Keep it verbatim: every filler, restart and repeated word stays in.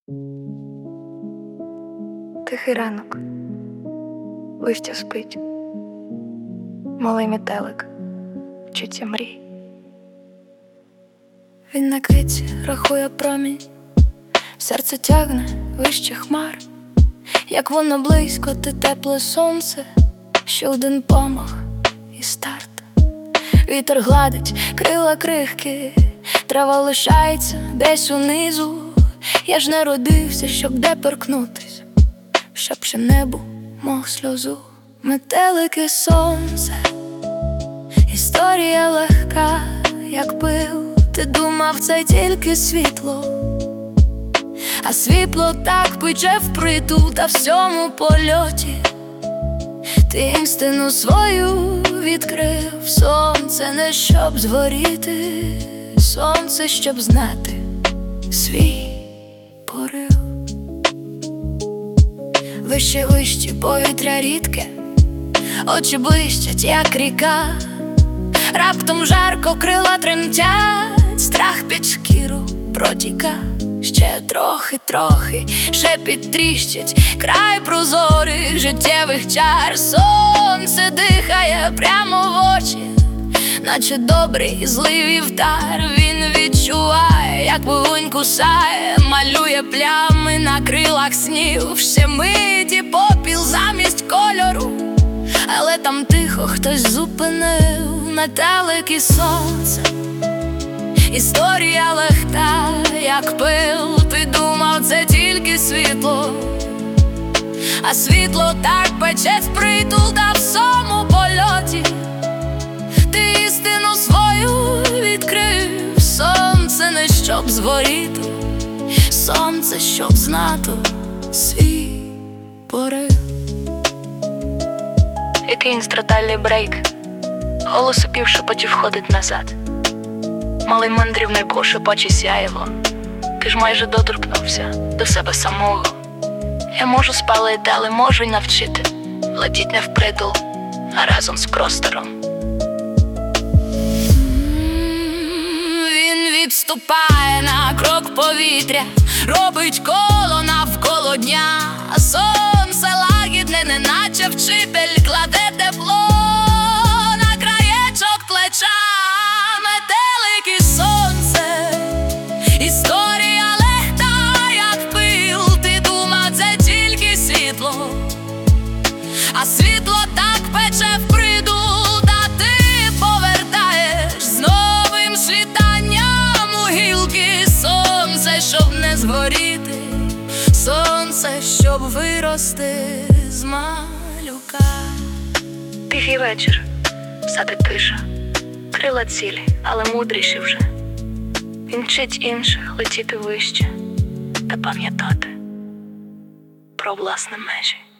Тихий ранок, листя спить, малий метелик вчиться мрій. Він на квітці рахує промінь, серце тягне вище хмар, як воно близько, ти тепле сонце, ще один помах і старт. Вітер гладить крила крихки, трава лишається десь унизу. Я ж не родився, щоб де перкнутись, щоб ще небо мог сльозу. Метелики, сонце, історія легка, як пил. Ти думав, це тільки світло, а світло так пече впритул. Та в всьому польоті ти істину свою відкрив. Сонце не щоб згоріти, сонце щоб знати свій порив. Вище, вище, повітря рідке, очі блищать, як ріка. Раптом жарко, крила тремтять, страх під шкіру протіка. Ще трохи, трохи, шепіт тріщить, край прозорих життєвих чар. Сонце дихає прямо в очі, наче добрий злий вівтар. Він відчуває, як вогонь кусає, малює плями на крилах снів. Ще миті попіл замість кольору, але там тихо хтось зупинив. Метелик і сонце, історія легка, як пил. Ти думав, це тільки світло, а світло так пече впритул. Та в всьому польоті ти істину свою відкрив. Сонце не щоб згоріти, сонце щоб знати свій порив. Який інструментальний брейк, голос у півшепоті входить назад. Малий мандрівник у шепочі сяєво. Ти ж майже доторкнувся до себе самого. Я можу спалити, але можу й навчити. Летіть не впритул, а разом з простором. Він відступає на крок повітря, робить коло навколо дня. Сонце лагідне, неначе вчитель, кладе тепло на краєчок плеча. Метелик і сонце, історія легка, як пил. Ти думав, це тільки світло, а світло так пече впритул. Та ти повертаєш з новим світанням у гілки. Сонце, щоб не згоріти, сонце, щоб вирости з малюка. Тихий вечір, сади тиша, крила цілі, але мудріші вже. Він вчить інших летіти вище та пам'ятати про власні межі.